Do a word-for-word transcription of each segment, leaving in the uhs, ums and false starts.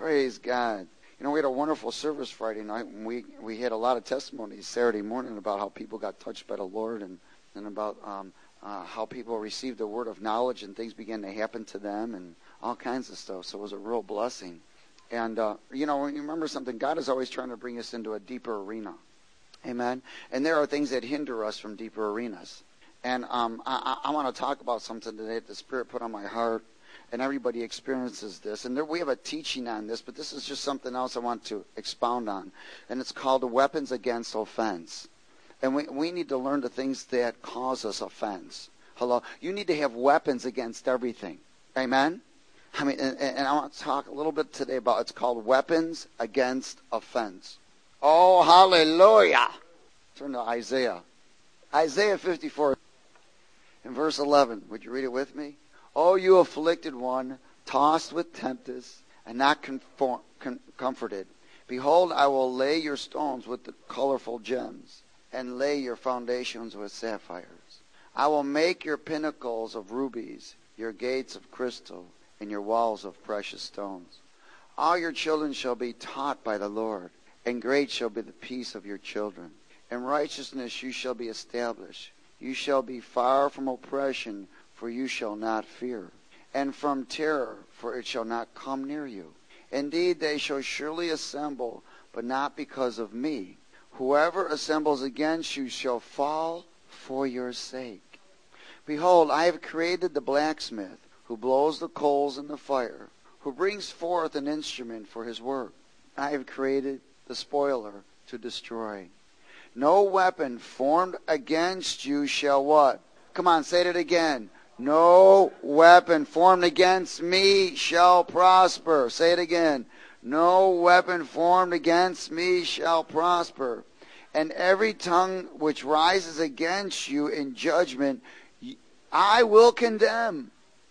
Praise God. You know, we had a wonderful service Friday night, and we, we had a lot of testimonies Saturday morning about how people got touched by the Lord, and, and about um, uh, how people received the word of knowledge and things began to happen to them and all kinds of stuff. So it was a real blessing. And, uh, you know, you remember something, God is always trying to bring us into a deeper arena. Amen? And there are things that hinder us from deeper arenas. And um, I, I want to talk about something today that the Spirit put on my heart. And everybody experiences this. And there, we have a teaching on this, but this is just something else I want to expound on. And it's called the weapons against offense. And we, we need to learn the things that cause us offense. Hello? You need to have weapons against everything. Amen? I mean, and, and I want to talk a little bit today about, it's called weapons against offense. Oh, hallelujah. Turn to Isaiah. Isaiah fifty-four, in verse eleven. Would you read it with me? Oh, you afflicted one, tossed with tempest, and not conform, con- comforted. Behold, I will lay your stones with the colorful gems, and lay your foundations with sapphires. I will make your pinnacles of rubies, your gates of crystal, and your walls of precious stones. All your children shall be taught by the Lord, and great shall be the peace of your children. In righteousness you shall be established. You shall be far from oppression, for you shall not fear, and from terror, for it shall not come near you. Indeed, they shall surely assemble, but not because of me. Whoever assembles against you shall fall for your sake. Behold, I have created the blacksmith, who blows the coals in the fire, who brings forth an instrument for his work. I have created the spoiler to destroy. No weapon formed against you shall what? Come on, say it again. No weapon formed against me shall prosper. Say it again. No weapon formed against me shall prosper. And every tongue which rises against you in judgment, I will condemn.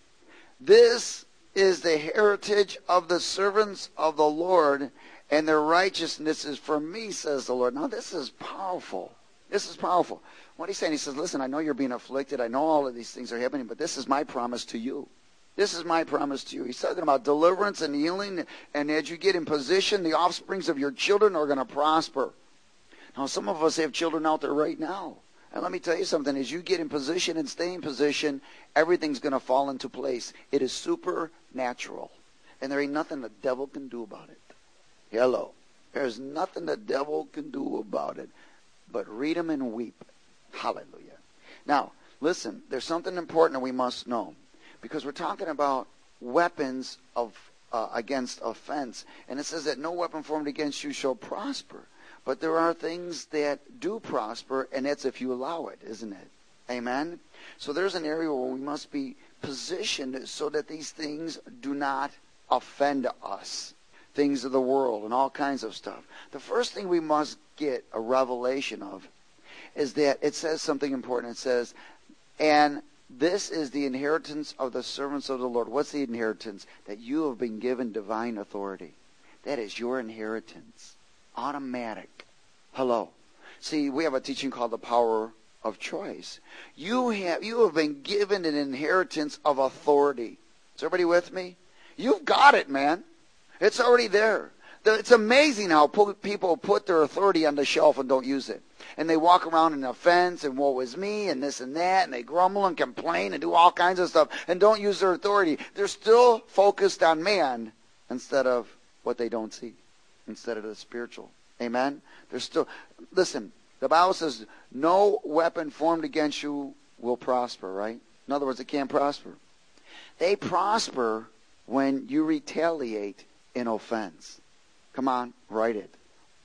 This is the heritage of the servants of the Lord, and their righteousness is from me, says the Lord. Now this is powerful. This is powerful. What he's saying, he says, listen, I know you're being afflicted. I know all of these things are happening, but this is my promise to you. This is my promise to you. He's talking about deliverance and healing, and as you get in position, the offsprings of your children are going to prosper. Now, some of us have children out there right now. And let me tell you something. As you get in position and stay in position, everything's going to fall into place. It is supernatural. And there ain't nothing the devil can do about it. Hello. There's nothing the devil can do about it but read them and weep. Hallelujah. Now, listen, there's something important that we must know, because we're talking about weapons of uh, against offense. And it says that no weapon formed against you shall prosper. But there are things that do prosper, and that's if you allow it, isn't it? Amen? So there's an area where we must be positioned so that these things do not offend us. Things of the world and all kinds of stuff. The first thing we must get a revelation of is that it says something important. It says, and this is the inheritance of the servants of the Lord. What's the inheritance? That you have been given divine authority. That is your inheritance. Automatic. Hello. See, we have a teaching called the power of choice. You have, you have been given an inheritance of authority. Is everybody with me? You've got it, man. It's already there. It's amazing how people put their authority on the shelf and don't use it. And they walk around in offense and woe is me and this and that, and they grumble and complain and do all kinds of stuff and don't use their authority. They're still focused on man instead of what they don't see, instead of the spiritual. Amen? They're still, listen, the Bible says no weapon formed against you will prosper, right? In other words, it can't prosper. They prosper when you retaliate in offense. Come on, write it.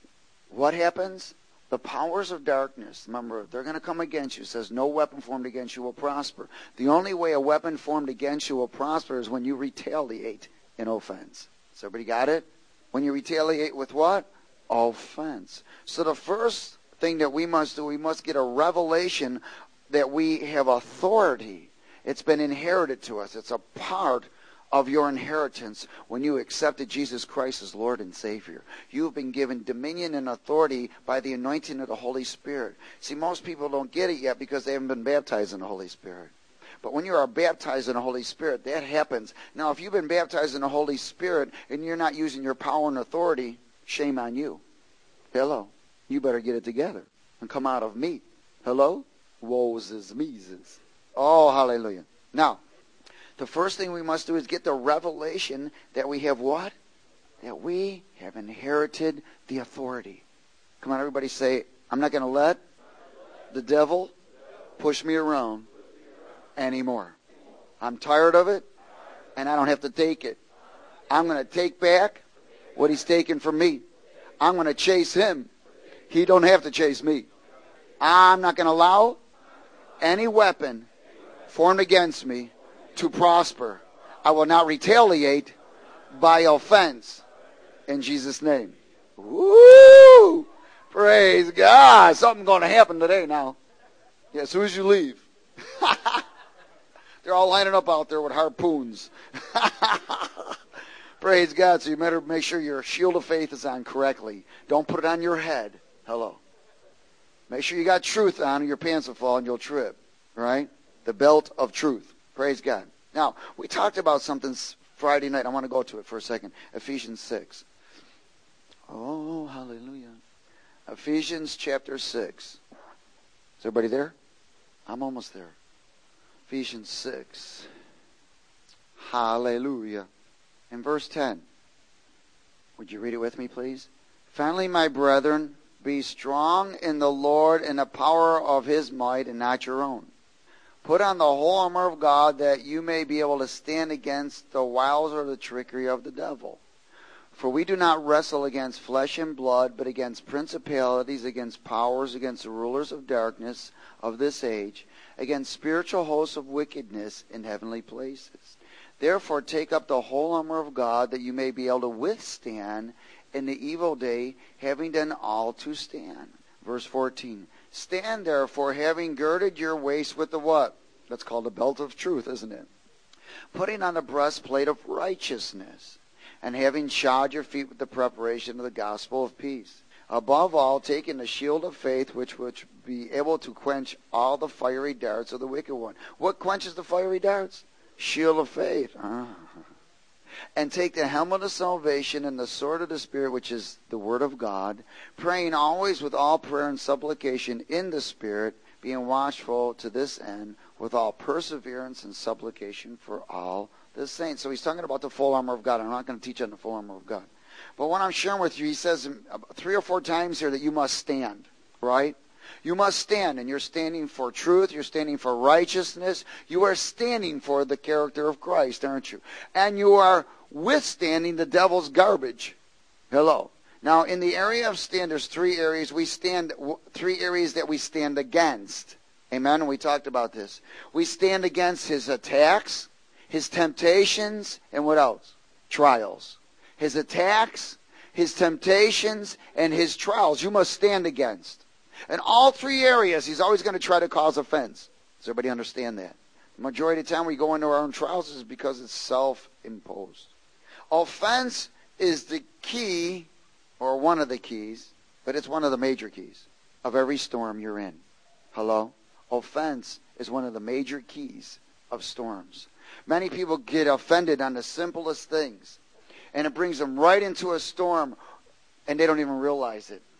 What happens? The powers of darkness, remember, they're going to come against you. It says no weapon formed against you will prosper. The only way a weapon formed against you will prosper is when you retaliate in offense. So everybody got it? When you retaliate with what? Offense. So the first thing that we must do, we must get a revelation that we have authority. It's been inherited to us. It's a part of your inheritance when you accepted Jesus Christ as Lord and Savior. You have been given dominion and authority by the anointing of the Holy Spirit. See, most people don't get it yet because they haven't been baptized in the Holy Spirit. But when you are baptized in the Holy Spirit, that happens. Now, if you've been baptized in the Holy Spirit and you're not using your power and authority, shame on you. Hello. You better get it together and come out of me. Hello? Woes is me's. Oh, hallelujah. Now, the first thing we must do is get the revelation that we have what? That we have inherited the authority. Come on, everybody say, I'm not going to let the devil push me around anymore. I'm tired of it, and I don't have to take it. I'm going to take back what he's taken from me. I'm going to chase him. He don't have to chase me. I'm not going to allow any weapon formed against me to prosper. I will not retaliate by offense in Jesus' name. Woo! Praise God. Something's going to happen today now. Yeah, as soon as you leave. They're all lining up out there with harpoons. Praise God. So you better make sure your shield of faith is on correctly. Don't put it on your head. Hello. Make sure you got truth on or your pants will fall and you'll trip. Right? The belt of truth. Praise God. Now, we talked about something Friday night. I want to go to it for a second. Ephesians six. Oh, hallelujah. Ephesians chapter six. Is everybody there? I'm almost there. Ephesians six. Hallelujah. In verse ten. Would you read it with me, please? Finally, my brethren, be strong in the Lord and the power of his might and not your own. Put on the whole armor of God that you may be able to stand against the wiles or the trickery of the devil. For we do not wrestle against flesh and blood, but against principalities, against powers, against the rulers of darkness of this age, against spiritual hosts of wickedness in heavenly places. Therefore take up the whole armor of God that you may be able to withstand in the evil day, having done all to stand. Verse fourteen. Stand therefore, having girded your waist with the what? That's called the belt of truth, isn't it? Putting on the breastplate of righteousness, and having shod your feet with the preparation of the gospel of peace. Above all, taking the shield of faith, which would be able to quench all the fiery darts of the wicked one. What quenches the fiery darts? Shield of faith. Ah. And take the helmet of salvation and the sword of the Spirit, which is the word of God, praying always with all prayer and supplication in the Spirit, being watchful to this end with all perseverance and supplication for all the saints. So he's talking about the full armor of God. I'm not going to teach on the full armor of God. But what I'm sharing with you, he says three or four times here that you must stand, right? You must stand, and you're standing for truth. You're standing for righteousness. You are standing for the character of Christ, aren't you? And you are withstanding the devil's garbage. Hello. Now, in the area of stand, there's three areas we stand, three areas that we stand against. Amen? And we talked about this. We stand against his attacks, his temptations, and what else? Trials. His attacks, his temptations, and his trials. You must stand against. In all three areas, he's always going to try to cause offense. Does everybody understand that? The majority of the time we go into our own trials is because it's self-imposed. Offense is the key, or one of the keys, but it's one of the major keys of every storm you're in. Hello? Offense is one of the major keys of storms. Many people get offended on the simplest things, and it brings them right into a storm, and they don't even realize it.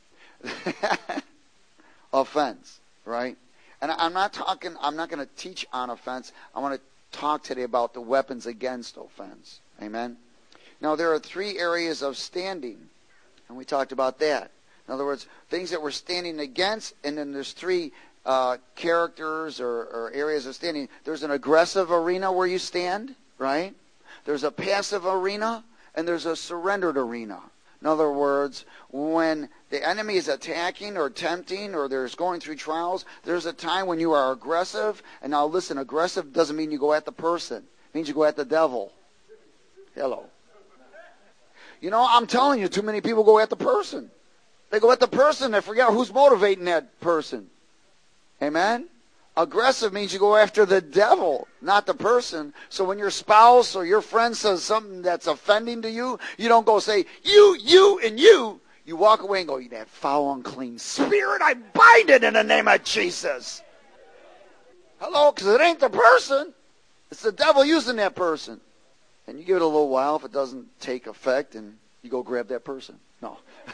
Offense, right? And I'm not talking, I'm not going to teach on offense. I want to talk today about the weapons against offense. Amen? Now, there are three areas of standing, and we talked about that. In other words, things that we're standing against, and then there's three uh, characters or, or areas of standing. There's an aggressive arena where you stand, right? There's a passive arena, and there's a surrendered arena. In other words, when the enemy is attacking or tempting or there's going through trials, there's a time when you are aggressive. And now listen, aggressive doesn't mean you go at the person. It means you go at the devil. Hello. You know, I'm telling you, too many people go at the person. They go at the person, they forget who's motivating that person. Amen? Aggressive means you go after the devil, not the person. So when your spouse or your friend says something that's offending to you, you don't go say, you, you, and you. You walk away and go, that foul, unclean spirit, I bind it in the name of Jesus. Hello? Because it ain't the person. It's the devil using that person. And you give it a little while. If it doesn't take effect, and you go grab that person. No.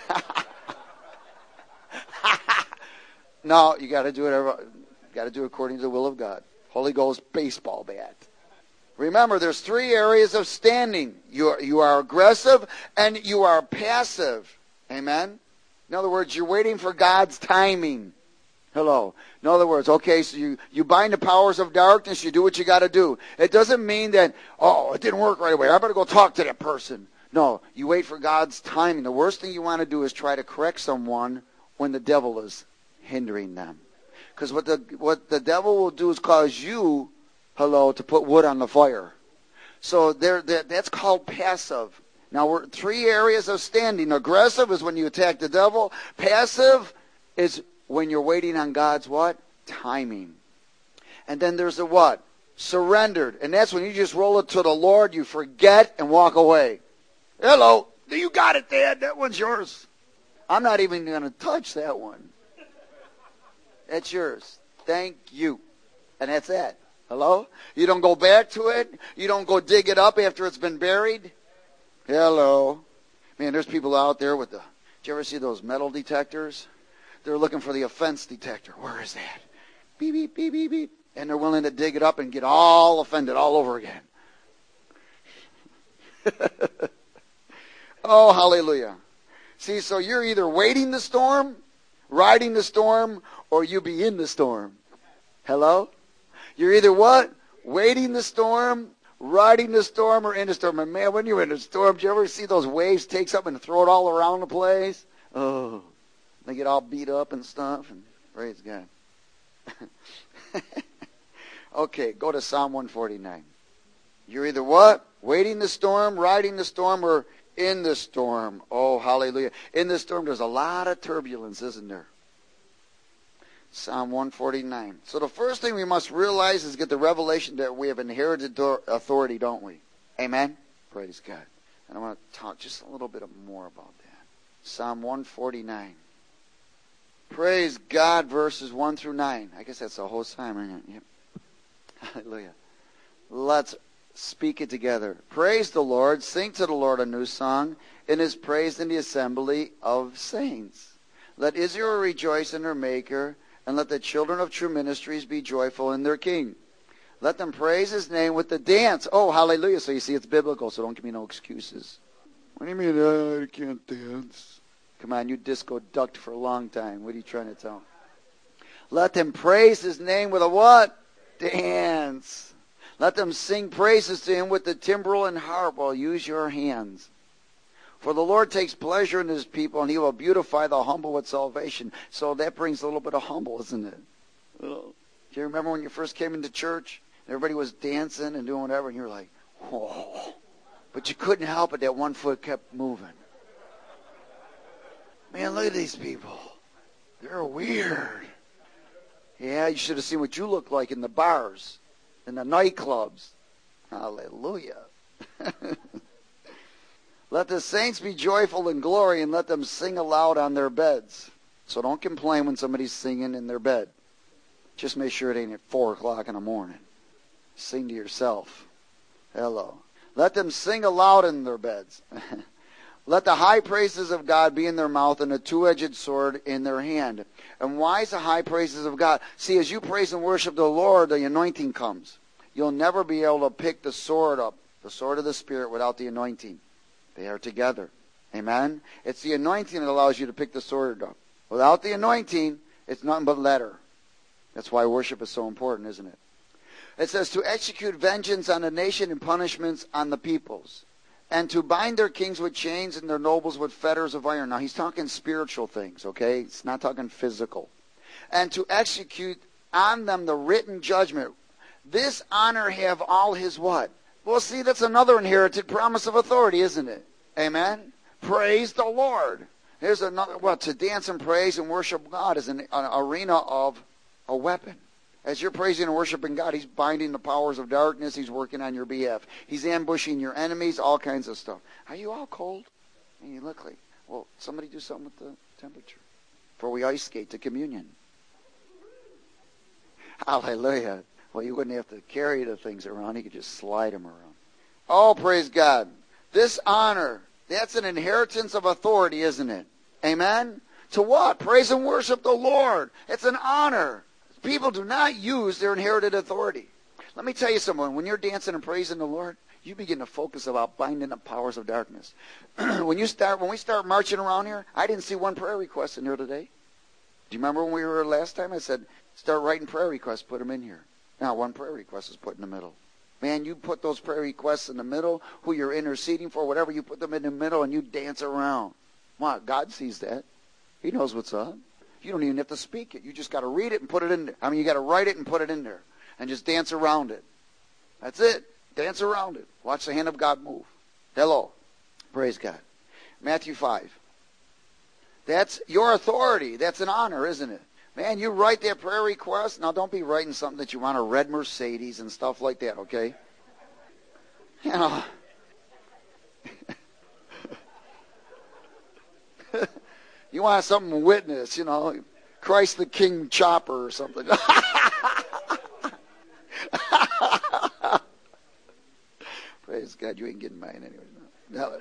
No, you got to do it. Got to do it according to the will of God. Holy Ghost baseball bat. Remember, there's three areas of standing. You are, you are aggressive and you are passive. Amen? In other words, you're waiting for God's timing. Hello. In other words, okay, so you, you bind the powers of darkness, you do what you got to do. It doesn't mean that, oh, it didn't work right away. I better go talk to that person. No, you wait for God's timing. The worst thing you want to do is try to correct someone when the devil is hindering them. Because what the what the devil will do is cause you, hello, to put wood on the fire. So there, that, that's called passive. Now, we're three areas of standing. Aggressive is when you attack the devil. Passive is when you're waiting on God's what? Timing. And then there's the what? Surrendered. And that's when you just roll it to the Lord, you forget, and walk away. Hello. You got it, Dad. That one's yours. I'm not even going to touch that one. That's yours. Thank you. And that's it. Hello? You don't go back to it. You don't go dig it up after it's been buried. Hello. Man, there's people out there with the, did you ever see those metal detectors? They're looking for the offense detector. Where is that? Beep, beep, beep, beep, beep. And they're willing to dig it up and get all offended all over again. Oh, hallelujah. See, so you're either waiting the storm, riding the storm, or you be in the storm. Hello? You're either what? Waiting the storm, riding the storm, or in the storm. And man, when you're in the storm, do you ever see those waves take something and throw it all around the place? Oh, they get all beat up and stuff. And praise God. Okay, go to Psalm one forty-nine. You're either what? Waiting the storm, riding the storm, or in the storm. Oh, hallelujah. In the storm, there's a lot of turbulence, isn't there? Psalm one forty-nine. So the first thing we must realize is get the revelation that we have inherited authority, don't we? Amen? Praise God. And I want to talk just a little bit more about that. Psalm one forty-nine. Praise God, verses one through nine. I guess that's the whole psalm, isn't it? Yep. Hallelujah. Let's speak it together. Praise the Lord. Sing to the Lord a new song. In his praise in the assembly of saints. Let Israel rejoice in her Maker. And let the children of true ministries be joyful in their King. Let them praise his name with the dance. Oh, hallelujah. So you see, it's biblical, so don't give me no excuses. What do you mean, uh, I can't dance? Come on, you disco ducked for a long time. What are you trying to tell? Let them praise his name with a what? Dance. Let them sing praises to him with the timbrel and harp. Well, use your hands. For the Lord takes pleasure in his people, and he will beautify the humble with salvation. So that brings a little bit of humble, isn't it? Oh. Do you remember when you first came into church? Everybody was dancing and doing whatever, and you're like, whoa. But you couldn't help it. That one foot kept moving. Man, look at these people. They're weird. Yeah, you should have seen what you looked like in the bars, in the nightclubs. Hallelujah. Let the saints be joyful in glory, and let them sing aloud on their beds. So don't complain when somebody's singing in their bed. Just make sure it ain't at four o'clock in the morning. Sing to yourself. Hello. Let them sing aloud in their beds. Let the high praises of God be in their mouth and a two-edged sword in their hand. And why is the high praises of God? See, as you praise and worship the Lord, the anointing comes. You'll never be able to pick the sword up, the sword of the Spirit, without the anointing. They are together. Amen? It's the anointing that allows you to pick the sword up. Without the anointing, it's nothing but letter. That's why worship is so important, isn't it? It says to execute vengeance on the nation and punishments on the peoples. And to bind their kings with chains and their nobles with fetters of iron. Now, he's talking spiritual things, okay? It's not talking physical. And to execute on them the written judgment. This honor have all his what? Well, see, that's another inherited promise of authority, isn't it? Amen? Praise the Lord. Here's another, well, to dance and praise and worship God is an, an arena of a weapon. As you're praising and worshiping God, he's binding the powers of darkness. He's working on your behalf. He's ambushing your enemies, all kinds of stuff. Are you all cold? And you look like, well, somebody do something with the temperature. For we ice skate to communion. Hallelujah. Well, you wouldn't have to carry the things around. You could just slide them around. Oh, praise God. This honor, that's an inheritance of authority, isn't it? Amen? To what? Praise and worship the Lord. It's an honor. People do not use their inherited authority. Let me tell you something. When you're dancing and praising the Lord, you begin to focus about binding the powers of darkness. when you start, when we start marching around here, I didn't see one prayer request in here today. Do you remember when we were here last time? I said, start writing prayer requests, put them in here. Now, one prayer request is put in the middle. Man, you put those prayer requests in the middle, who you're interceding for, whatever, you put them in the middle and you dance around. Wow, God sees that. He knows what's up. You don't even have to speak it. You just got to read it and put it in there. I mean, you got to write it and put it in there. And just dance around it. That's it. Dance around it. Watch the hand of God move. Hello. Praise God. Matthew five. That's your authority. That's an honor, isn't it? Man, you write that prayer request. Now, don't be writing something that you want a red Mercedes and stuff like that, okay? You know. You want something to witness, you know. Christ the King chopper or something. Praise God, you ain't getting mine anyway. No.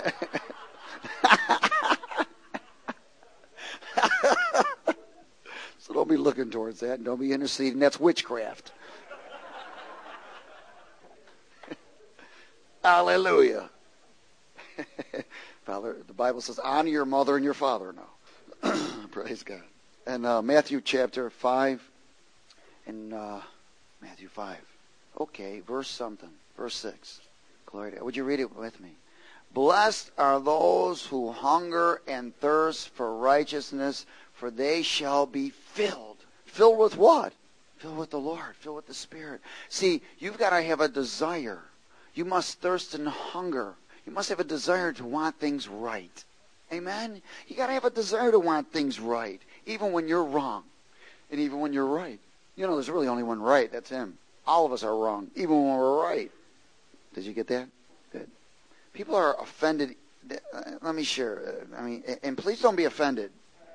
So don't be looking towards that and don't be interceding. That's witchcraft. Hallelujah. Father, the Bible says, honor your mother and your father now. Praise God. And uh, Matthew chapter five. And uh, Matthew five. Okay, verse something. Verse six. Glory to God. Would you read it with me? Blessed are those who hunger and thirst for righteousness, for they shall be filled. Filled with what? Filled with the Lord. Filled with the Spirit. See, you've got to have a desire. You must thirst and hunger. You must have a desire to want things right. Amen? You got to have a desire to want things right, even when you're wrong, and even when you're right. You know, there's really only one right. That's Him. All of us are wrong, even when we're right. Did you get that? Good. People are offended. Let me share. I mean, and please don't be offended.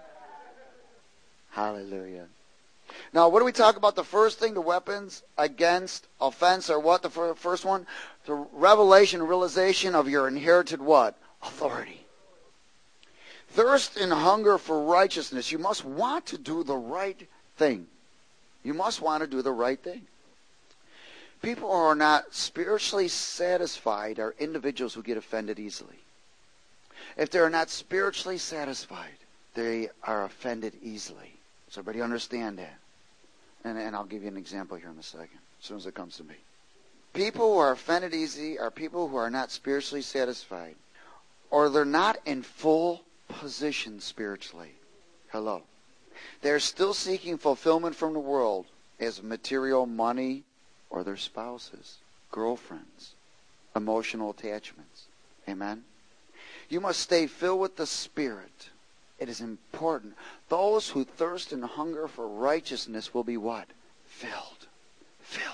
Hallelujah. Now, what do we talk about? The first thing, the weapons against offense, or what? The first one? The revelation, realization of your inherited what? Authority. Thirst and hunger for righteousness. You must want to do the right thing. You must want to do the right thing. People who are not spiritually satisfied are individuals who get offended easily. If they're not spiritually satisfied, they are offended easily. Does everybody understand that? And, and I'll give you an example here in a second, as soon as it comes to me. People who are offended easy are people who are not spiritually satisfied, or they're not in full position spiritually. Hello. They're still seeking fulfillment from the world as material, money, or their spouses, girlfriends, emotional attachments. Amen? You must stay filled with the Spirit. It is important. Those who thirst and hunger for righteousness will be what? Filled. Filled.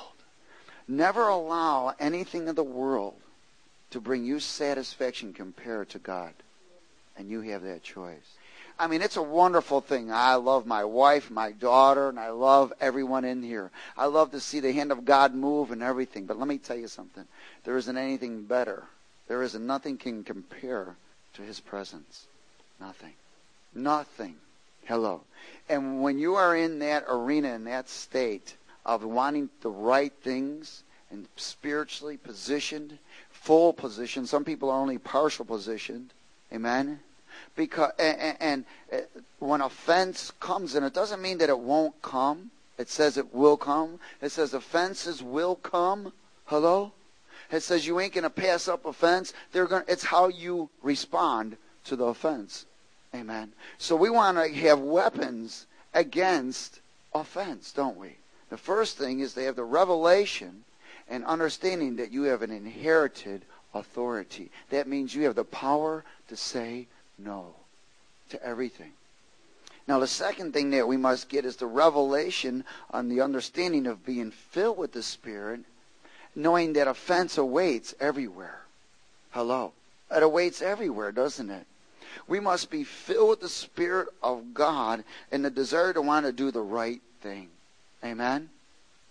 Never allow anything of the world to bring you satisfaction compared to God. And you have that choice. I mean, it's a wonderful thing. I love my wife, my daughter, and I love everyone in here. I love to see the hand of God move and everything. But let me tell you something. There isn't anything better. There isn't nothing can compare to His presence. Nothing. Nothing. Hello. And when you are in that arena, in that state of wanting the right things and spiritually positioned, full position, some people are only partial positioned. Amen? Because and, and, and when offense comes, and it doesn't mean that it won't come. It says it will come. It says offenses will come. Hello? It says you ain't going to pass up offense. They're going. It's how you respond to the offense. Amen. So we want to have weapons against offense, don't we? The first thing is they have the revelation and understanding that you have an inherited authority. That means you have the power to say no to everything. Now, the second thing that we must get is the revelation on the understanding of being filled with the Spirit, knowing that offense awaits everywhere. Hello. It awaits everywhere, doesn't it? We must be filled with the Spirit of God and the desire to want to do the right thing. Amen?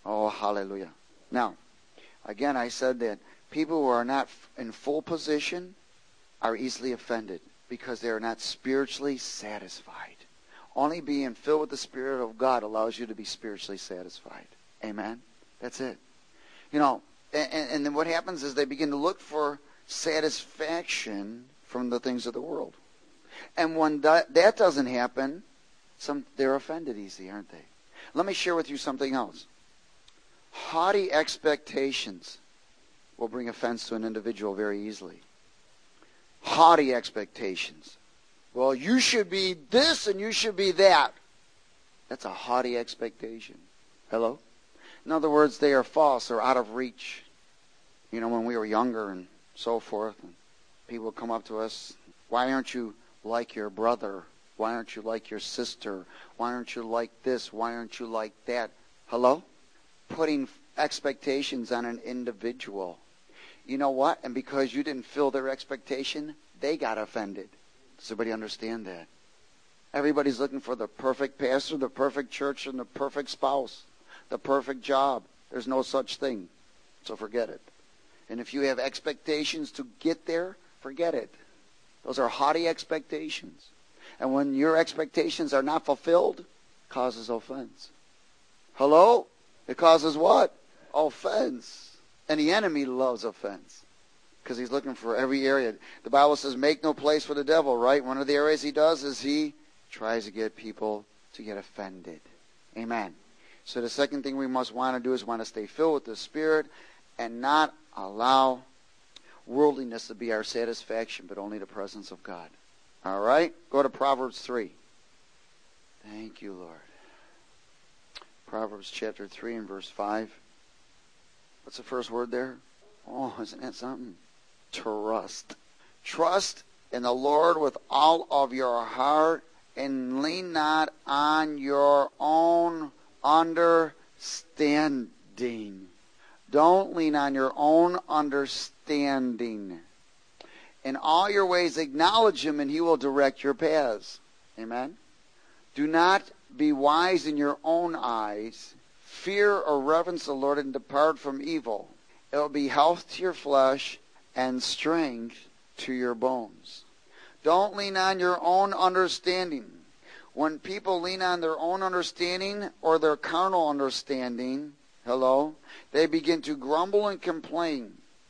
Oh, hallelujah. Now, again, I said that people who are not in full position are easily offended because they are not spiritually satisfied. Only being filled with the Spirit of God allows you to be spiritually satisfied. Amen? That's it. You know, and, and then what happens is they begin to look for satisfaction from the things of the world. And when that, that doesn't happen, some they're offended easy, aren't they? Let me share with you something else. Haughty expectations will bring offense to an individual very easily. Haughty expectations. Well, you should be this and you should be that. That's a haughty expectation. Hello? In other words, they are false or out of reach. You know, when we were younger and so forth, and people would come up to us, why aren't you like your brother? Why aren't you like your sister? Why aren't you like this? Why aren't you like that? Hello? Putting expectations on an individual. You know what? And because you didn't fill their expectation, they got offended. Does everybody understand that? Everybody's looking for the perfect pastor, the perfect church, and the perfect spouse, the perfect job. There's no such thing. So forget it. And if you have expectations to get there, forget it. Those are haughty expectations. And when your expectations are not fulfilled, it causes offense. Hello? It causes what? Offense. And the enemy loves offense because he's looking for every area. The Bible says make no place for the devil, right? One of the areas he does is he tries to get people to get offended. Amen. So the second thing we must want to do is want to stay filled with the Spirit and not allow worldliness to be our satisfaction, but only the presence of God. All right? Go to Proverbs three. Thank you, Lord. Proverbs chapter three and verse five. What's the first word there? Oh, isn't that something? Trust. Trust in the Lord with all of your heart and lean not on your own understanding. Don't lean on your own understanding. In all your ways acknowledge Him and He will direct your paths. Amen? Do not be wise in your own eyes. Fear or reverence the Lord and depart from evil. It will be health to your flesh and strength to your bones. Don't lean on your own understanding. When people lean on their own understanding or their carnal understanding, hello, they begin to grumble and complain.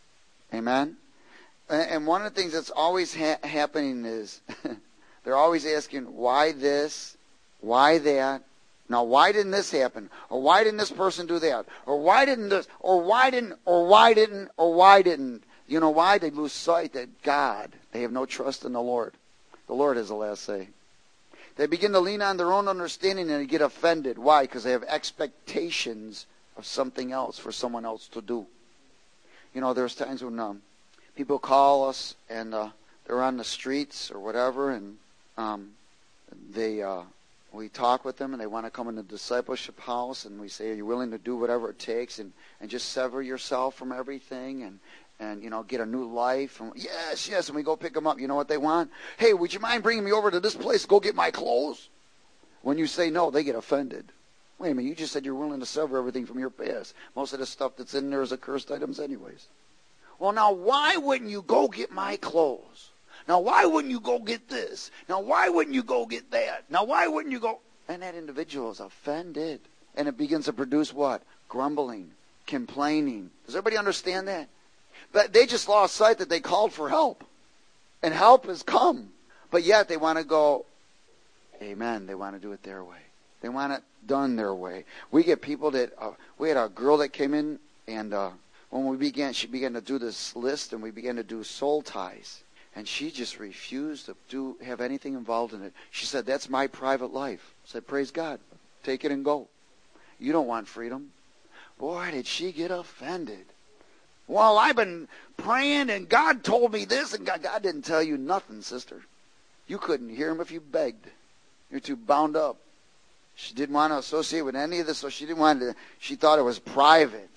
Amen? And one of the things that's always ha- happening is they're always asking, why this? Why that? Now, why didn't this happen? Or why didn't this person do that? Or why didn't this? Or why didn't? Or why didn't? Or why didn't? You know why? They lose sight that God, they have no trust in the Lord. The Lord has the last say. They begin to lean on their own understanding and they get offended. Why? Because they have expectations of something else for someone else to do. You know, there's times when um, people call us and uh, they're on the streets or whatever, and um, they uh, we talk with them and they want to come in the discipleship house, and we say, are you willing to do whatever it takes and, and just sever yourself from everything and, and, you know, get a new life? And yes, yes, and we go pick them up. You know what they want? Hey, would you mind bringing me over to this place to go get my clothes? When you say no, they get offended. Wait a minute, you just said you're willing to sever everything from your past. Most of the stuff that's in there is accursed items anyways. Well, now, why wouldn't you go get my clothes? Now, why wouldn't you go get this? Now, why wouldn't you go get that? Now, why wouldn't you go? And that individual is offended. And it begins to produce what? Grumbling, complaining. Does everybody understand that? But they just lost sight that they called for help. And help has come. But yet they want to go, amen, they want to do it their way. They want it done their way. We get people that, uh, we had a girl that came in, and uh, when we began, she began to do this list, and we began to do soul ties. And she just refused to do have anything involved in it. She said, that's my private life. I said, praise God. Take it and go. You don't want freedom. Boy, did she get offended. Well, I've been praying, and God told me this, and God, God didn't tell you nothing, sister. You couldn't hear Him if you begged. You're too bound up. She didn't want to associate with any of this, so she didn't want to. She thought it was private.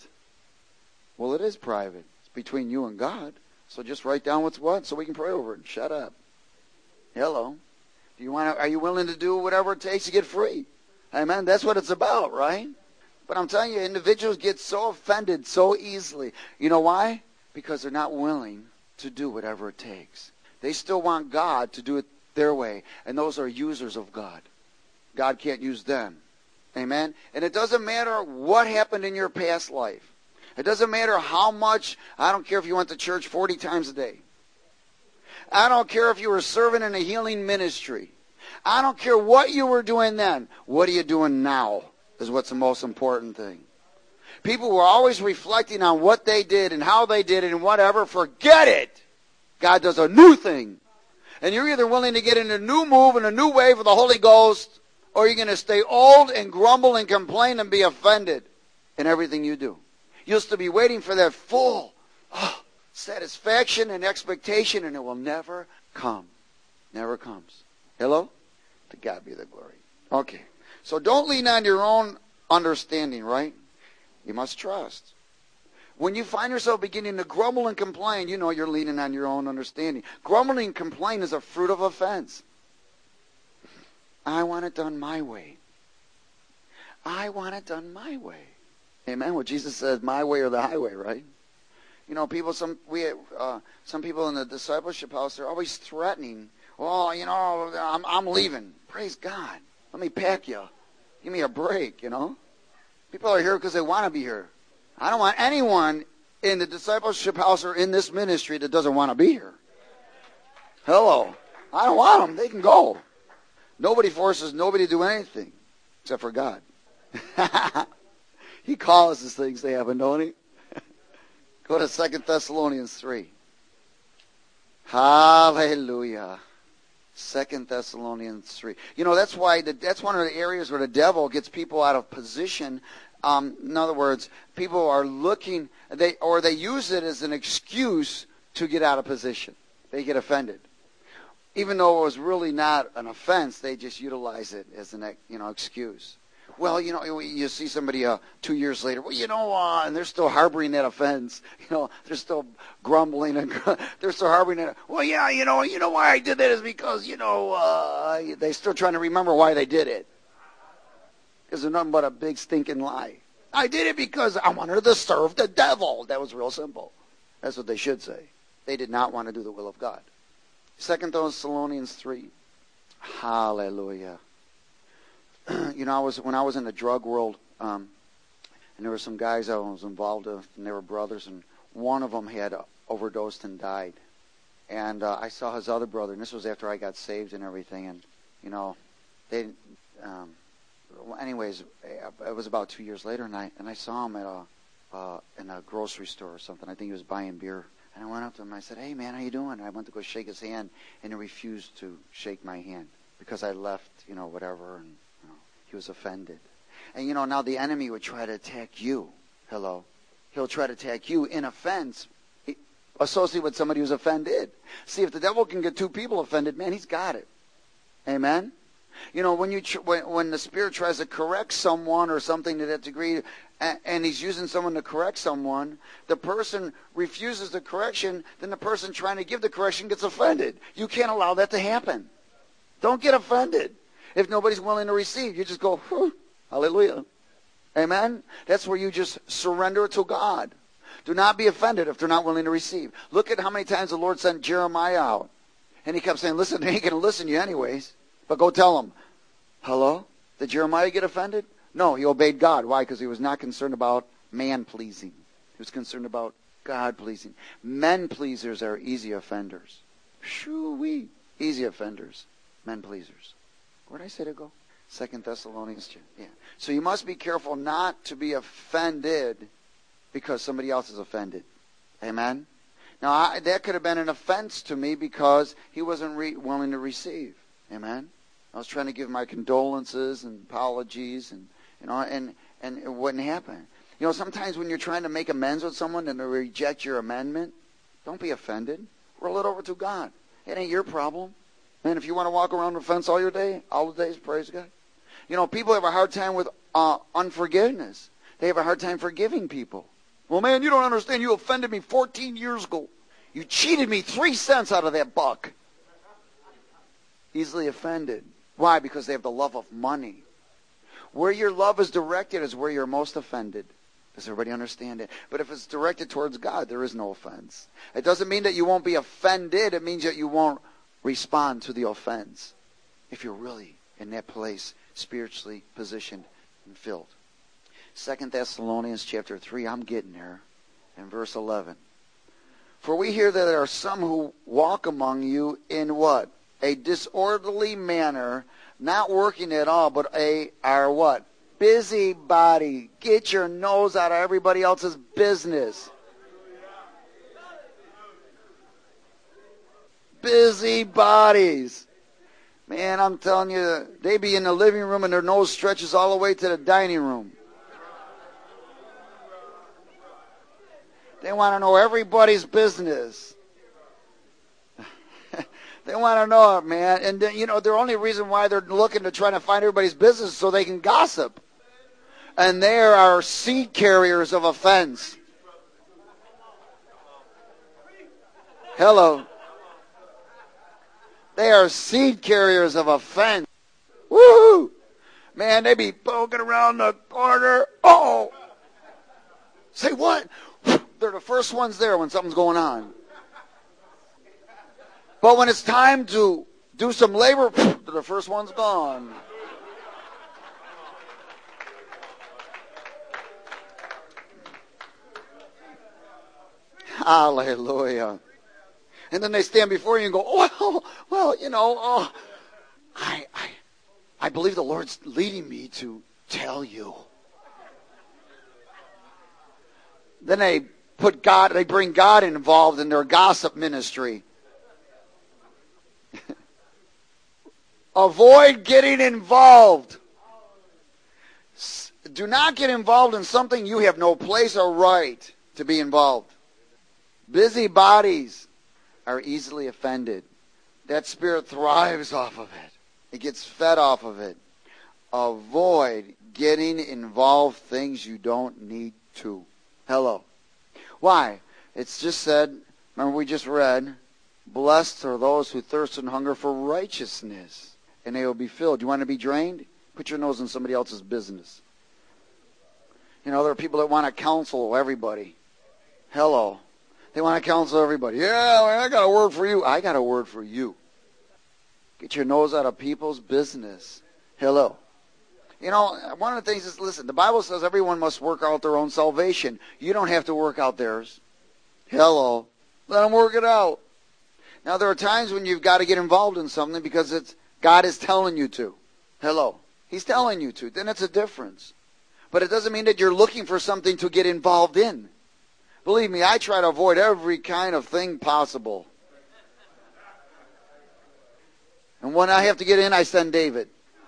Well, it is private. It's between you and God. So just write down what's what, so we can pray over it. Shut up. Hello. Do you want to? Are you willing to do whatever it takes to get free? Amen. That's what it's about, right? But I'm telling you, individuals get so offended so easily. You know why? Because they're not willing to do whatever it takes. They still want God to do it their way. And those are users of God. God can't use them. Amen? And it doesn't matter what happened in your past life. It doesn't matter how much. I don't care if you went to church forty times a day. I don't care if you were serving in a healing ministry. I don't care what you were doing then. What are you doing now is what's the most important thing. People were always reflecting on what they did and how they did it and whatever. Forget it. God does a new thing. And you're either willing to get in a new move and a new wave of the Holy Ghost, or you're going to stay old and grumble and complain and be offended in everything you do. You'll still be waiting for that full oh, satisfaction and expectation, and it will never come. Never comes. Hello? To God be the glory. Okay. So don't lean on your own understanding, right? You must trust. When you find yourself beginning to grumble and complain, you know you're leaning on your own understanding. Grumbling and complain is a fruit of offense. I want it done my way. I want it done my way. Amen. Well, Jesus says, my way or the highway, right? You know, people. Some we uh, some people in the discipleship house, they're always threatening. Well, you know, I'm I'm leaving. Praise God. Let me pack you. Give me a break. You know, people are here because they want to be here. I don't want anyone in the discipleship house or in this ministry that doesn't want to be here. Hello. I don't want them. They can go. Nobody forces nobody to do anything except for God. He causes things to happen, don't he? Go to Second Thessalonians three. Hallelujah. Second Thessalonians three. You know, that's why the, that's one of the areas where the devil gets people out of position. Um, in other words, people are looking, they or they use it as an excuse to get out of position. They get offended. Even though it was really not an offense, they just utilize it as an you know excuse. Well, you know, you see somebody uh, two years later, well, you know, uh, and they're still harboring that offense. You know, they're still grumbling and they're still harboring that. Well, yeah, you know, you know why I did that is because, you know, uh, they're still trying to remember why they did it. Because they're nothing but a big stinking lie. I did it because I wanted to serve the devil. That was real simple. That's what they should say. They did not want to do the will of God. Second Thessalonians three. Hallelujah. You know, I was when I was in the drug world, um, and there were some guys I was involved with, and they were brothers, and one of them had overdosed and died. And uh, I saw his other brother, and this was after I got saved and everything, and, you know, they, um, anyways, it was about two years later, and I, and I saw him at a, uh, in a grocery store or something. I think he was buying beer. And I went up to him, and I said, hey, man, how you doing? And I went to go shake his hand, and he refused to shake my hand because I left, you know, whatever, and you know, he was offended. And, you know, now the enemy would try to attack you. Hello. He'll try to attack you in offense, associated with somebody who's offended. See, if the devil can get two people offended, man, he's got it. Amen? You know, when you tr- when, when the Spirit tries to correct someone or something to that degree, and, and he's using someone to correct someone, the person refuses the correction, then the person trying to give the correction gets offended. You can't allow that to happen. Don't get offended. If nobody's willing to receive, you just go, whew, hallelujah. Amen? That's where you just surrender it to God. Do not be offended if they're not willing to receive. Look at how many times the Lord sent Jeremiah out. And he kept saying, listen, they ain't going to listen to you anyways. But go tell them. Hello? Did Jeremiah get offended? No, he obeyed God. Why? Because he was not concerned about man-pleasing. He was concerned about God-pleasing. Men-pleasers are easy offenders. Shoo-wee. Easy offenders. Men-pleasers. Where did I say to go? Second Thessalonians. Yeah. So you must be careful not to be offended because somebody else is offended. Amen? Now, I, that could have been an offense to me because he wasn't re- willing to receive. Amen? I was trying to give my condolences and apologies, and you know, and, and it wouldn't happen. You know, sometimes when you're trying to make amends with someone and they reject your amendment, don't be offended. Roll it over to God. It ain't your problem. And if you want to walk around the fence all your day, all the days, praise God. You know, people have a hard time with uh, unforgiveness. They have a hard time forgiving people. Well, man, you don't understand. You offended me fourteen years ago. You cheated me three cents out of that buck. Easily offended. Why? Because they have the love of money. Where your love is directed is where you're most offended. Does everybody understand it? But if it's directed towards God, there is no offense. It doesn't mean that you won't be offended. It means that you won't respond to the offense if you're really in that place, spiritually positioned and filled. Second Thessalonians chapter three, I'm getting there, in verse eleven. For we hear that there are some who walk among you in what? A disorderly manner, not working at all, but a are what? Busybody. Get your nose out of everybody else's business. Busybodies. Man, I'm telling you, they be in the living room and their nose stretches all the way to the dining room. They want to know everybody's business. They want to know it, man. And, you know, the only reason why they're looking to try to find everybody's business is so they can gossip. And they are seed carriers of offense. Hello. They are seed carriers of offense. Woohoo! Man, they be poking around the corner. Oh! Say what? They're the first ones there when something's going on. But when it's time to do some labor, they're the first ones gone. Hallelujah. And then they stand before you and go, oh, well, well you know, oh, I, I, I believe the Lord's leading me to tell you. Then they put God, they bring God involved in their gossip ministry. Avoid getting involved. Do not get involved in something you have no place or right to be involved. Busybodies are easily offended. That spirit thrives off of it. It gets fed off of it. Avoid getting involved things you don't need to. Hello. Why? It's just said, remember we just read, blessed are those who thirst and hunger for righteousness, and they will be filled. You want to be drained? Put your nose in somebody else's business. You know, there are people that want to counsel everybody. Hello. They want to counsel everybody. Yeah, I got a word for you. I got a word for you. Get your nose out of people's business. Hello. You know, one of the things is, listen, the Bible says everyone must work out their own salvation. You don't have to work out theirs. Hello. Let them work it out. Now, there are times when you've got to get involved in something because it's God is telling you to. Hello. He's telling you to. Then it's a difference. But it doesn't mean that you're looking for something to get involved in. Believe me, I try to avoid every kind of thing possible. And when I have to get in, I send David.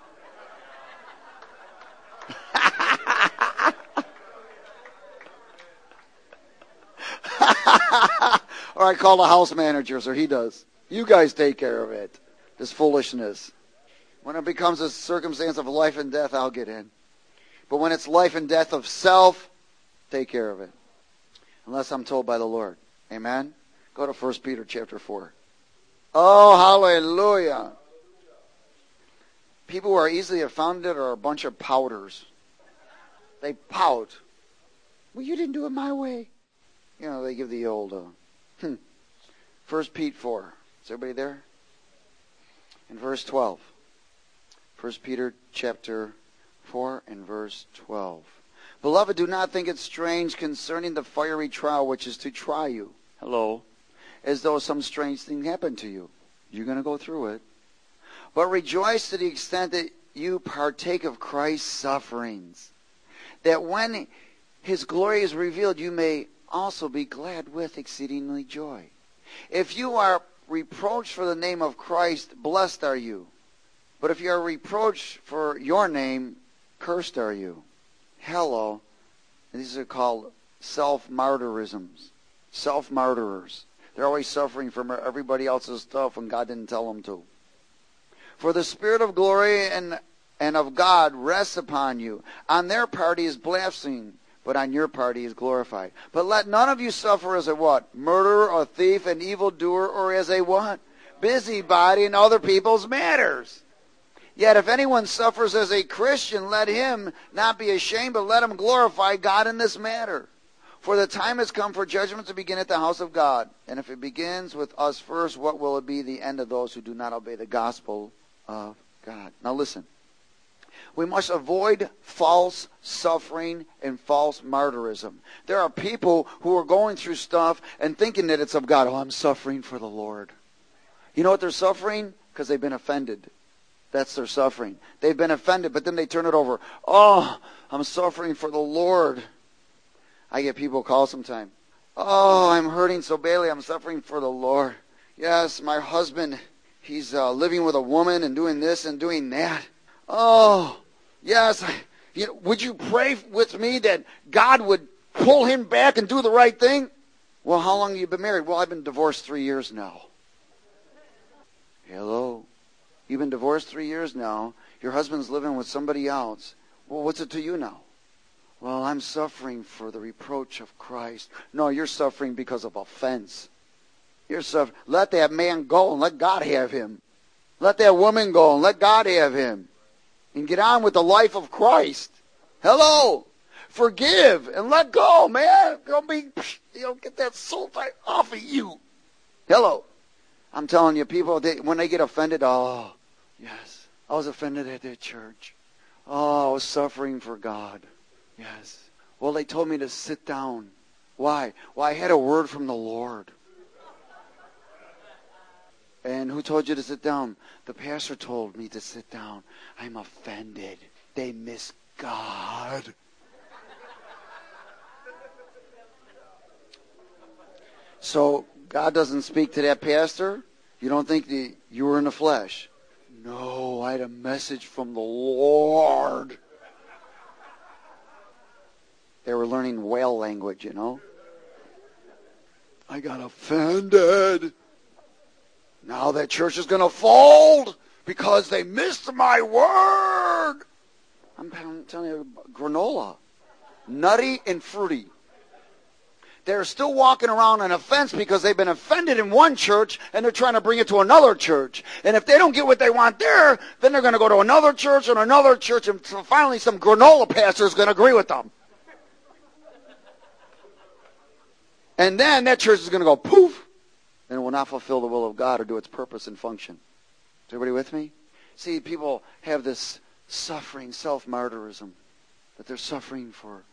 Or I call the house manager, so he does. You guys take care of it. This foolishness. When it becomes a circumstance of life and death, I'll get in. But when it's life and death of self, take care of it. Unless I'm told by the Lord. Amen? Go to First Peter chapter four. Oh, hallelujah. People who are easily offended are a bunch of pouters. They pout. Well, you didn't do it my way. You know, they give the old, uh, hmm. First Peter four. Is everybody there? In verse twelve. First Peter chapter four and verse twelve. Beloved, do not think it strange concerning the fiery trial which is to try you. Hello. As though some strange thing happened to you. You're going to go through it. But rejoice to the extent that you partake of Christ's sufferings, that when his glory is revealed, you may also be glad with exceedingly joy. If you are reproached for the name of Christ, blessed are you. But if you are reproached for your name, cursed are you. Hello. These are called self-martyrisms. Self-martyrers. They're always suffering from everybody else's stuff when God didn't tell them to. For the Spirit of glory and, and of God rests upon you. On their part he is blasphemed, but on your part he is glorified. But let none of you suffer as a what? Murderer, or thief, an evildoer, or as a what? Busybody in other people's matters. Yet if anyone suffers as a Christian, let him not be ashamed, but let him glorify God in this matter. For the time has come for judgment to begin at the house of God. And if it begins with us first, what will it be the end of those who do not obey the gospel of God? Now listen. We must avoid false suffering and false martyrism. There are people who are going through stuff and thinking that it's of God. Oh, I'm suffering for the Lord. You know what they're suffering? Because they've been offended. That's their suffering. They've been offended, but then they turn it over. Oh, I'm suffering for the Lord. I get people call sometimes. Oh, I'm hurting so badly. I'm suffering for the Lord. Yes, my husband, he's uh, living with a woman and doing this and doing that. Oh, yes. You know, would you pray with me that God would pull him back and do the right thing? Well, how long have you been married? Well, I've been divorced three years now. Hello. You've been divorced three years now. Your husband's living with somebody else. Well, what's it to you now? Well, I'm suffering for the reproach of Christ. No, you're suffering because of offense. You're suffering. Let that man go and let God have him. Let that woman go and let God have him. And get on with the life of Christ. Hello. Forgive and let go, man. Don't be, you know, get that salt off of you. Hello. I'm telling you, people, they, when they get offended, oh, yes, I was offended at that church. Oh, I was suffering for God. Yes. Well, they told me to sit down. Why? Well, I had a word from the Lord. And who told you to sit down? The pastor told me to sit down. I'm offended. They miss God. So God doesn't speak to that pastor? You don't think the, you were in the flesh? No, I had a message from the Lord. They were learning whale language, you know. I got offended. Now that church is going to fold because they missed my word. I'm telling you, granola. Nutty and fruity. They're still walking around in offense because they've been offended in one church and they're trying to bring it to another church. And if they don't get what they want there, then they're going to go to another church and another church, and finally some granola pastor is going to agree with them. And then that church is going to go poof, and it will not fulfill the will of God or do its purpose and function. Is everybody with me? See, people have this suffering, self-martyrism, that they're suffering for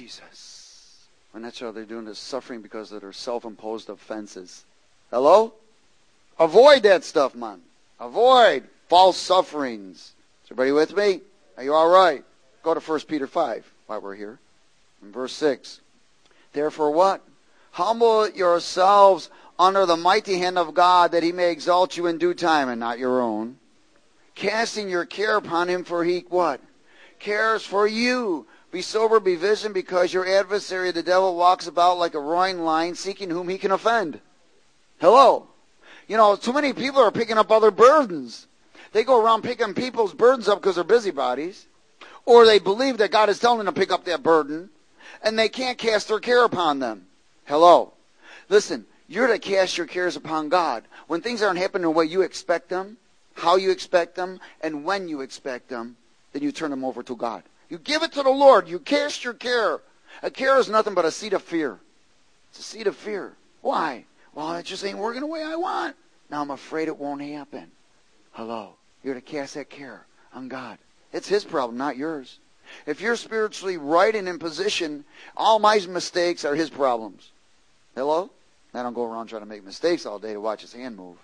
Jesus. And that's how they're doing this, suffering because of their self-imposed offenses. Hello? Avoid that stuff, man. Avoid false sufferings. Is everybody with me? Are you all right? Go to First Peter five while we're here. In verse six. Therefore what? Humble yourselves under the mighty hand of God, that he may exalt you in due time, and not your own. Casting your care upon him, for he, what? Cares for you. Be sober, be vigilant, because your adversary, the devil, walks about like a roaring lion, seeking whom he can offend. Hello? You know, too many people are picking up other burdens. They go around picking people's burdens up because they're busybodies. Or they believe that God is telling them to pick up that burden, and they can't cast their care upon them. Hello. Listen, you're to cast your cares upon God. When things aren't happening the way you expect them, how you expect them, and when you expect them, then you turn them over to God. You give it to the Lord. You cast your care. A care is nothing but a seed of fear. It's a seed of fear. Why? Well, it just ain't working the way I want. Now I'm afraid it won't happen. Hello. You're to cast that care on God. It's his problem, not yours. If you're spiritually right and in position, all my mistakes are his problems. Hello? I don't go around trying to make mistakes all day to watch his hand move.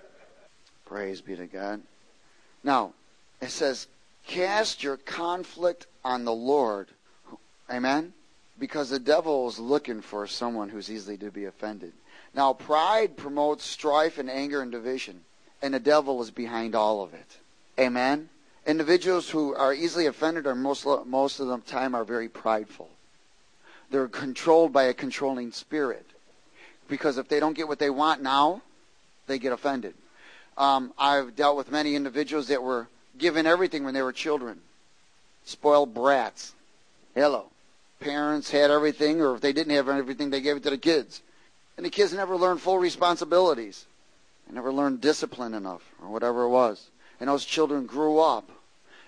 Praise be to God. Now, it says, cast your conflict on the Lord. Amen? Because the devil is looking for someone who's easily to be offended. Now, pride promotes strife and anger and division. And the devil is behind all of it. Amen? Individuals who are easily offended are most, most of the time are very prideful. They're controlled by a controlling spirit. Because if they don't get what they want now, they get offended. Um, I've dealt with many individuals that were given everything when they were children. Spoiled brats. Hello. Parents had everything, or if they didn't have everything, they gave it to the kids. And the kids never learned full responsibilities. They never learned discipline enough, or whatever it was. And those children grew up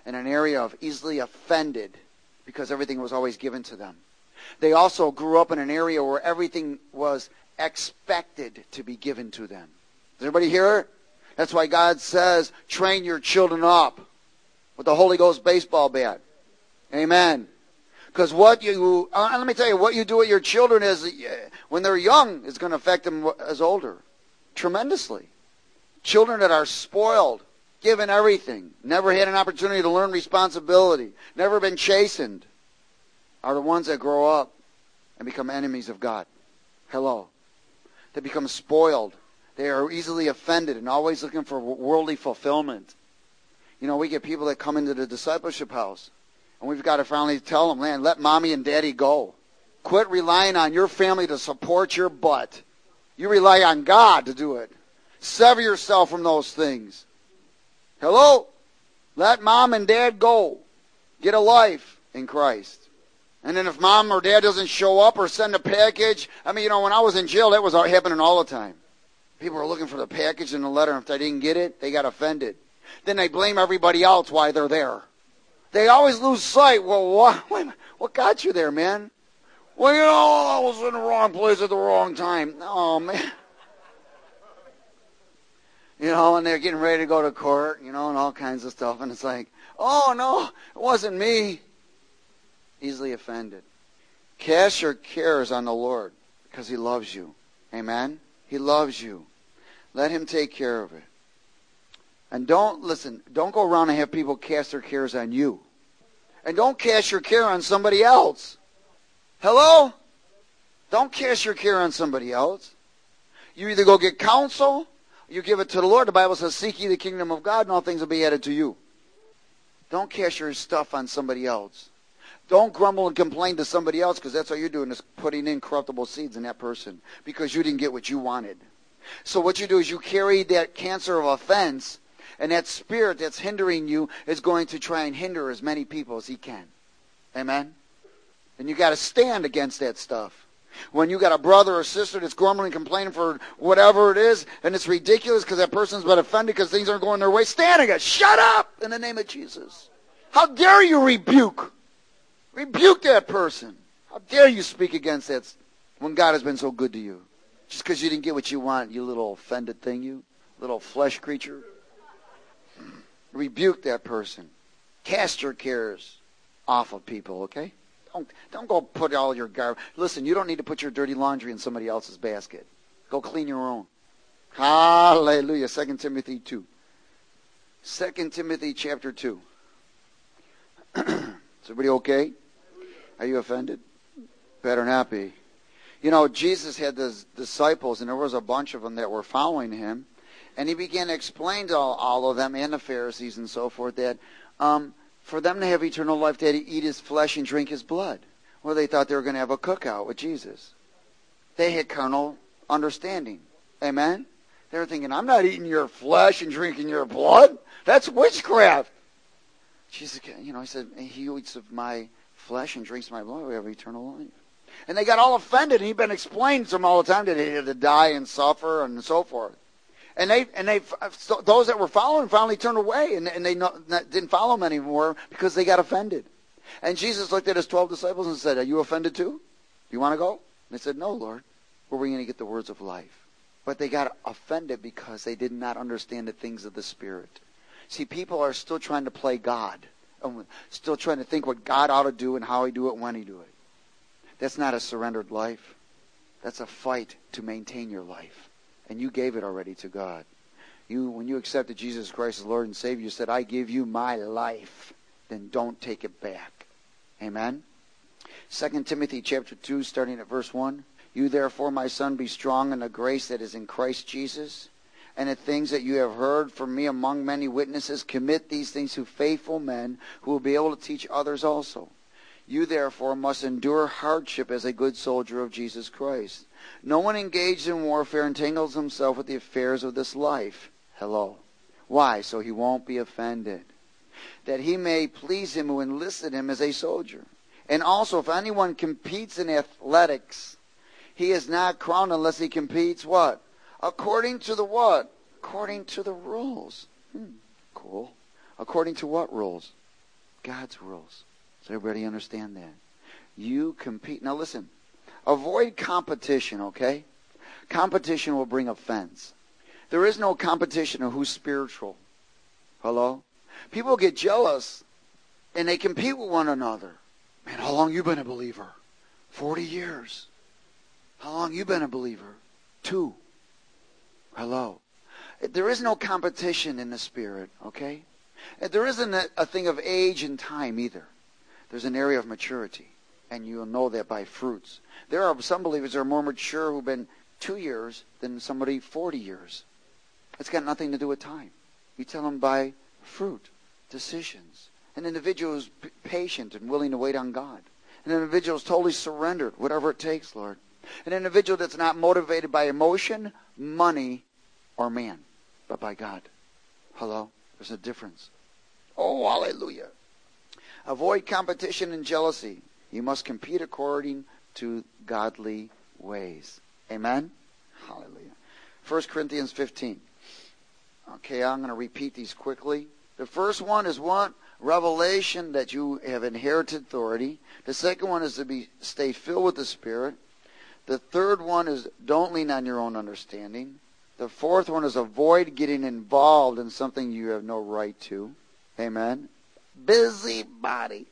in an area of easily offended because everything was always given to them. They also grew up in an area where everything was expected to be given to them. Does everybody hear it? That's why God says, train your children up with the Holy Ghost baseball bat. Amen. Because what you, uh, let me tell you, what you do with your children is, uh, when they're young, is going to affect them as older. Tremendously. Children that are spoiled, given everything, never had an opportunity to learn responsibility, never been chastened, are the ones that grow up and become enemies of God. Hello. They become spoiled. They are easily offended and always looking for worldly fulfillment. You know, we get people that come into the discipleship house, and we've got to finally tell them, man, let mommy and daddy go. Quit relying on your family to support your butt. You rely on God to do it. Sever yourself from those things. Hello? Let mom and dad go. Get a life in Christ. And then if mom or dad doesn't show up or send a package, I mean, you know, when I was in jail, that was happening all the time. People were looking for the package and the letter, and if they didn't get it, they got offended. Then they blame everybody else why they're there. They always lose sight. Well, what, wait, what got you there, man? Well, you know, I was in the wrong place at the wrong time. Oh, man. You know, and they're getting ready to go to court, you know, and all kinds of stuff. And it's like, oh, no, it wasn't me. Easily offended. Cast your cares on the Lord because He loves you. Amen? He loves you. Let Him take care of it. And don't, listen, don't go around and have people cast their cares on you. And don't cast your care on somebody else. Hello? Don't cast your care on somebody else. You either go get counsel, you give it to the Lord. The Bible says, seek ye the kingdom of God, and all things will be added to you. Don't cast your stuff on somebody else. Don't grumble and complain to somebody else, because that's all you're doing is putting in corruptible seeds in that person because you didn't get what you wanted. So what you do is you carry that cancer of offense, and that spirit that's hindering you is going to try and hinder as many people as he can. Amen? And you got to stand against that stuff. When you got a brother or sister that's grumbling and complaining for whatever it is, and it's ridiculous because that person's been offended because things aren't going their way, stand against. Shut up in the name of Jesus. How dare you rebuke? Rebuke that person. How dare you speak against that when God has been so good to you? Just because you didn't get what you want, you little offended thing, you little flesh creature. Rebuke that person. Cast your cares off of people, okay? Don't, don't go put all your garbage. Listen, you don't need to put your dirty laundry in somebody else's basket. Go clean your own. Hallelujah. Second Timothy two. Second Timothy chapter two. Is everybody okay? Are you offended? Better not be. You know, Jesus had the disciples, and there was a bunch of them that were following him. And he began to explain to all, all of them and the Pharisees and so forth that um, for them to have eternal life, they had to eat his flesh and drink his blood. Well, they thought they were going to have a cookout with Jesus. They had carnal understanding. Amen? They were thinking, I'm not eating your flesh and drinking your blood. That's witchcraft. Jesus, you know, he said, he who eats of my flesh and drinks my blood will have eternal life. And they got all offended, and he'd been explaining to them all the time that they had to die and suffer and so forth. And they and they so those that were following finally turned away, and, and they no, not, didn't follow him anymore because they got offended. And Jesus looked at his twelve disciples and said, are you offended too? You want to go? And they said, no, Lord. Where are we going to get the words of life? But they got offended because they did not understand the things of the Spirit. See, people are still trying to play God, still trying to think what God ought to do and how he do it and when he do it. That's not a surrendered life. That's a fight to maintain your life. And you gave it already to God. You, when you accepted Jesus Christ as Lord and Savior, you said, I give you my life. Then don't take it back. Amen? Second Timothy chapter two, starting at verse one. You therefore, my son, be strong in the grace that is in Christ Jesus. And the things that you have heard from me among many witnesses, commit these things to faithful men who will be able to teach others also. You therefore must endure hardship as a good soldier of Jesus Christ. No one engaged in warfare entangles himself with the affairs of this life. Hello. Why? So he won't be offended. That he may please him who enlisted him as a soldier. And also, if anyone competes in athletics, he is not crowned unless he competes what? According to the what? According to the rules. Hmm, cool. According to what rules? God's rules. Does everybody understand that? You compete. Now listen, avoid competition, okay? Competition will bring offense. There is no competition of who's spiritual. Hello? People get jealous and they compete with one another. Man, how long you been a believer? Forty years. How long you been a believer? Two. Hello? There is no competition in the Spirit, okay? There isn't a, a thing of age and time either. There's an area of maturity, and you'll know that by fruits. There are some believers that are more mature who've been two years than somebody forty years. It's got nothing to do with time. You tell them by fruit, decisions. An individual who's p- patient and willing to wait on God. An individual who's totally surrendered, whatever it takes, Lord. An individual that's not motivated by emotion, money, or man, but by God. Hello? There's a difference. Oh, hallelujah. Avoid competition and jealousy. You must compete according to godly ways. Amen? Hallelujah. First Corinthians fifteen. Okay, I'm going to repeat these quickly. The first one is what? Revelation that you have inherited authority. The second one is to be stay filled with the Spirit. The third one is don't lean on your own understanding. The fourth one is avoid getting involved in something you have no right to. Amen. Busybody.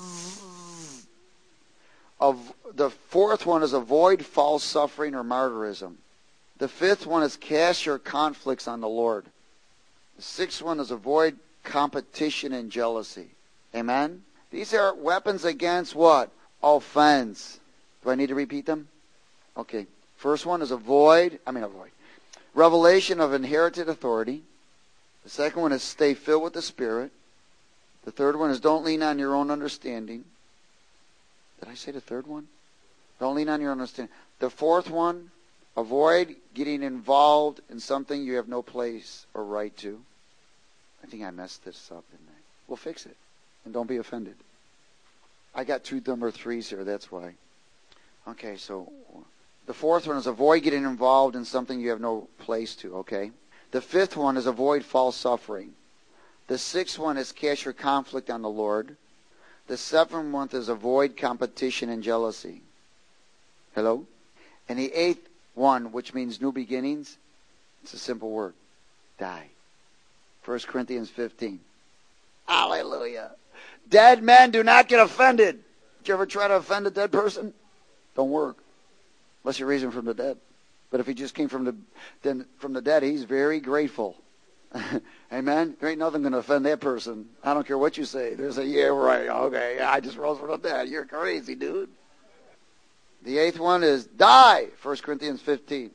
Of the fourth one is avoid false suffering or martyrism. The fifth one is cast your conflicts on the Lord. The sixth one is avoid competition and jealousy. Amen. These are weapons against what? Offense. Do I need to repeat them? Okay. First one is avoid, I mean avoid. Revelation of inherited authority. The second one is stay filled with the Spirit. The third one is don't lean on your own understanding. Did I say the third one? Don't lean on your own understanding. The fourth one, avoid getting involved in something you have no place or right to. I think I messed this up, didn't I? We'll fix it. And don't be offended. I got two number threes here, that's why. Okay, so the fourth one is avoid getting involved in something you have no place to, okay? The fifth one is avoid false suffering. The sixth one is cast your conflict on the Lord. The seventh one is avoid competition and jealousy. Hello? And the eighth one, which means new beginnings, it's a simple word. Die. First Corinthians fifteen. Hallelujah. Dead men do not get offended. Did you ever try to offend a dead person? Don't work. Unless you raise him from the dead. But if he just came from the then from the dead, he's very grateful. Amen? There ain't nothing going to offend that person. I don't care what you say. There's a, yeah, right, okay, I just rose from the dead. You're crazy, dude. The eighth one is die. First Corinthians fifteen.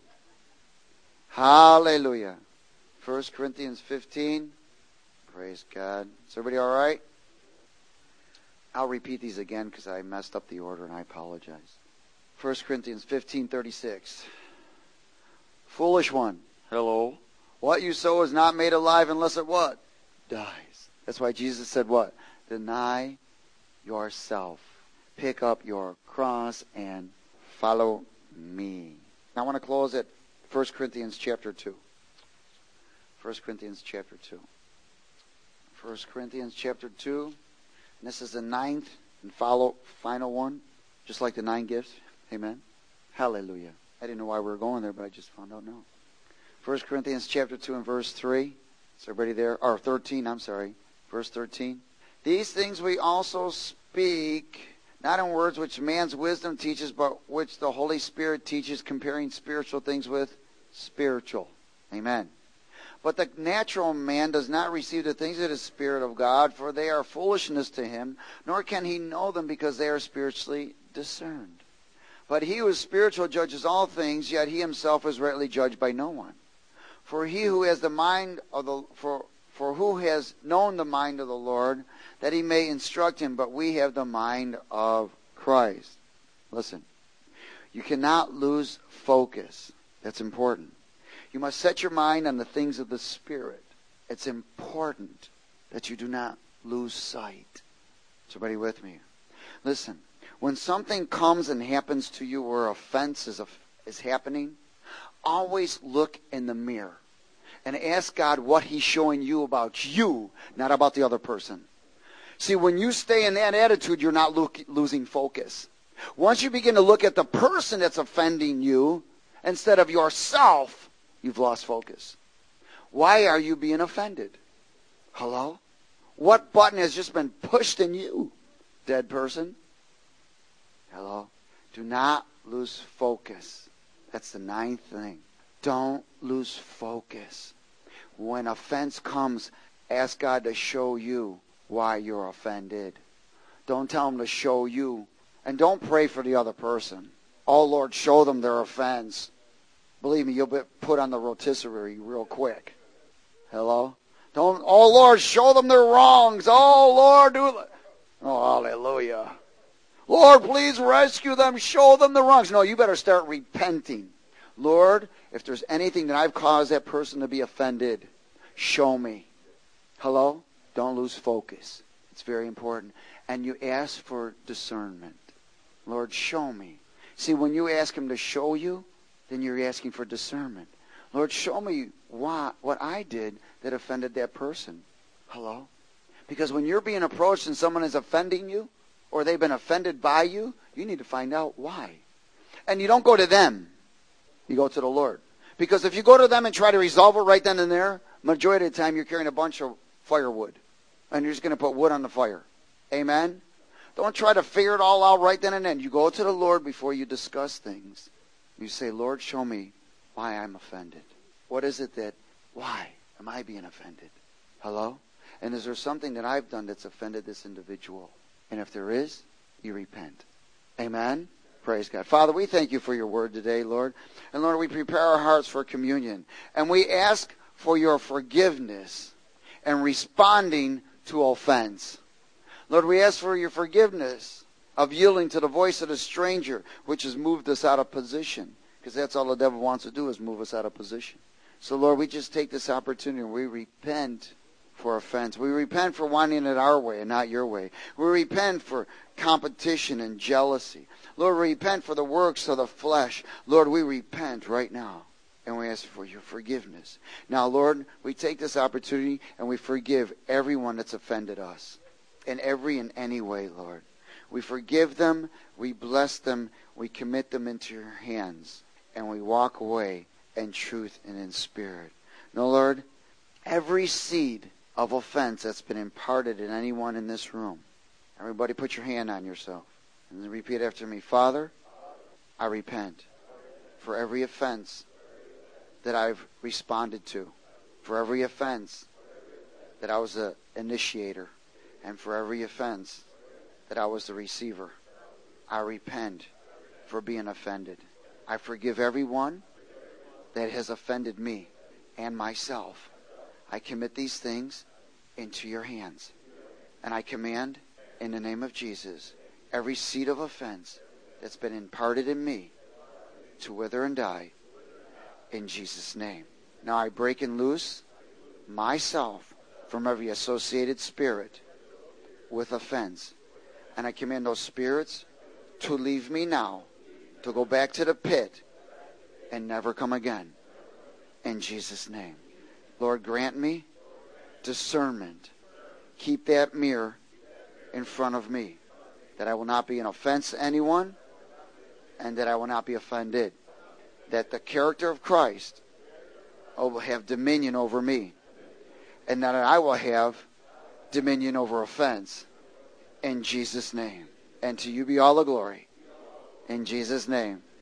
Hallelujah. First Corinthians fifteen. Praise God. Is everybody all right? I'll repeat these again because I messed up the order and I apologize. First Corinthians fifteen thirty-six. Foolish one. Hello. What you sow is not made alive unless it what? Dies. That's why Jesus said what? Deny yourself. Pick up your cross and follow me. Now I want to close at First Corinthians chapter two. First Corinthians chapter two. First Corinthians chapter two. And this is the ninth and follow final one. Just like the nine gifts. Amen. Hallelujah. I didn't know why we were going there, but I just found out now. First Corinthians chapter two and verse three. Is everybody there? Or thirteen, I'm sorry. Verse thirteen. These things we also speak, not in words which man's wisdom teaches, but which the Holy Spirit teaches, comparing spiritual things with spiritual. Amen. But the natural man does not receive the things of the Spirit of God, for they are foolishness to him, nor can he know them because they are spiritually discerned. But he who is spiritual judges all things, yet he himself is rightly judged by no one. For he who has the mind of the for for who has known the mind of the Lord, that he may instruct him, but we have the mind of Christ. Listen, you cannot lose focus. That's important. You must set your mind on the things of the Spirit. It's important that you do not lose sight. Is everybody with me? Listen, when something comes and happens to you or offense is, a, is happening, always look in the mirror and ask God what He's showing you about you, not about the other person. See, when you stay in that attitude, you're not lo- losing focus. Once you begin to look at the person that's offending you instead of yourself, you've lost focus. Why are you being offended? Hello? What button has just been pushed in you, dead person? Hello? Do not lose focus. That's the ninth thing. Don't lose focus. When offense comes, ask God to show you why you're offended. Don't tell him to show you. And don't pray for the other person. Oh, Lord, show them their offense. Believe me, you'll be put on the rotisserie real quick. Hello? Don't, oh, Lord, show them their wrongs. Oh, Lord, do it. Oh, hallelujah. Lord, please rescue them. Show them the wrongs. No, you better start repenting. Lord, if there's anything that I've caused that person to be offended, show me. Hello? Don't lose focus. It's very important. And you ask for discernment. Lord, show me. See, when you ask him to show you, then you're asking for discernment. Lord, show me why, what I did that offended that person. Hello? Because when you're being approached and someone is offending you, or they've been offended by you, you need to find out why. And you don't go to them. You go to the Lord. Because if you go to them and try to resolve it right then and there, majority of the time you're carrying a bunch of firewood. And you're just going to put wood on the fire. Amen? Don't try to figure it all out right then and then. You go to the Lord before you discuss things. You say, Lord, show me why I'm offended. What is it that, why am I being offended? Hello? And is there something that I've done that's offended this individual? And if there is, you repent. Amen? Praise God. Father, we thank you for your word today, Lord. And Lord, we prepare our hearts for communion. And we ask for your forgiveness and responding to offense. Lord, we ask for your forgiveness of yielding to the voice of the stranger, which has moved us out of position. Because that's all the devil wants to do is move us out of position. So, Lord, we just take this opportunity and we repent for offense. We repent for wanting it our way and not your way. We repent for competition and jealousy. Lord, we repent for the works of the flesh. Lord, we repent right now. And we ask for your forgiveness. Now, Lord, we take this opportunity and we forgive everyone that's offended us. In every and any way, Lord. We forgive them, we bless them, we commit them into your hands, and we walk away in truth and in spirit. Now, Lord, every seed of offense that's been imparted in anyone in this room, everybody put your hand on yourself, and then repeat after me. Father, I repent for every offense that I've responded to, for every offense that I was the initiator, and for every offense that I was the receiver. I repent for being offended. I forgive everyone that has offended me and myself. I commit these things into your hands. And I command, in the name of Jesus, every seed of offense that's been imparted in me to wither and die in Jesus' name. Now I break and loose myself from every associated spirit with offense. And I command those spirits to leave me now, to go back to the pit and never come again. In Jesus' name. Lord, grant me discernment. Keep that mirror in front of me, that I will not be an offense to anyone and that I will not be offended. That the character of Christ will have dominion over me, and that I will have dominion over offense. In Jesus' name. And to you be all the glory. In Jesus' name.